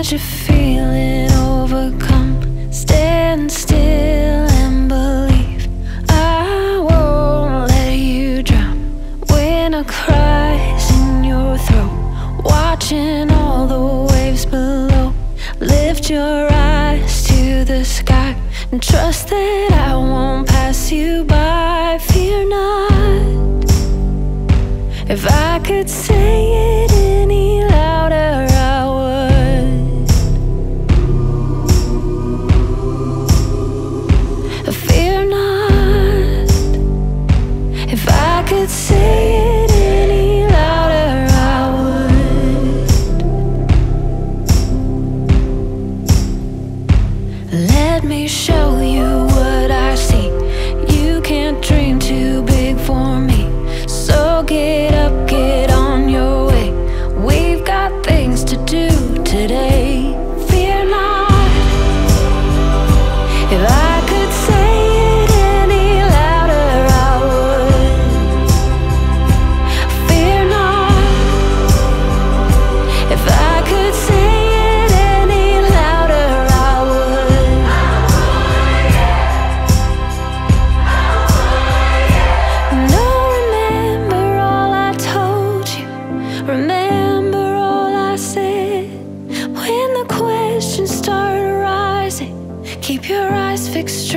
let your feeling overcome. Stand still and believe. I won't let you drown. Winter cries in your throat, watching all the waves below. Lift your eyes to the sky and trust that I won't pass you by. Fear not. If I could say it any louder, I would. Fear not. If I could say it any louder, I would. Let me show you what I see. You can't dream too big for me. So get up, get on your way. We've got things to do today. Fear not. If I could say it any louder, I would. Fear not. If I could say it any louder, I would. No, remember all I told you. Remember all I said. When the questions start arising, keep your eyes fixed